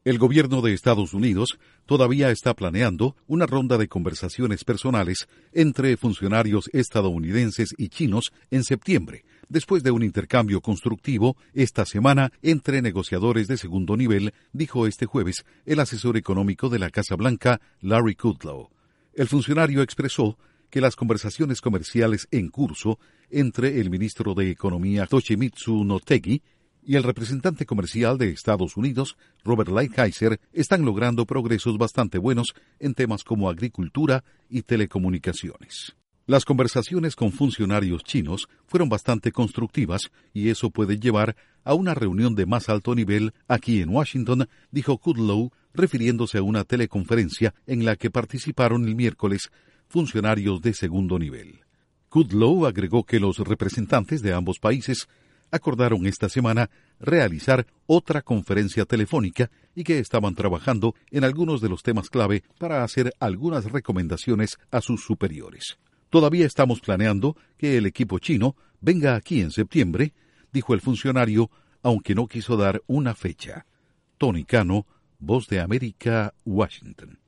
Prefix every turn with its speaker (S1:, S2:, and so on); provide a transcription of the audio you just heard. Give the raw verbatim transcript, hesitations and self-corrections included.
S1: El gobierno de Estados Unidos todavía está planeando una ronda de conversaciones personales entre funcionarios estadounidenses y chinos en septiembre, después de un intercambio constructivo esta semana entre negociadores de segundo nivel, dijo este jueves el asesor económico de la Casa Blanca, Larry Kudlow. El funcionario expresó que las conversaciones comerciales en curso entre el ministro de Economía Toshimitsu Motegi y el representante comercial de Estados Unidos, Robert Lighthizer, están logrando progresos bastante buenos en temas como agricultura y telecomunicaciones. Las conversaciones con funcionarios chinos fueron bastante constructivas y eso puede llevar a una reunión de más alto nivel aquí en Washington, dijo Kudlow, refiriéndose a una teleconferencia en la que participaron el miércoles funcionarios de segundo nivel. Kudlow agregó que los representantes de ambos países acordaron esta semana realizar otra conferencia telefónica y que estaban trabajando en algunos de los temas clave para hacer algunas recomendaciones a sus superiores. Todavía estamos planeando que el equipo chino venga aquí en septiembre, dijo el funcionario, aunque no quiso dar una fecha. Tony Cano, Voz de América, Washington.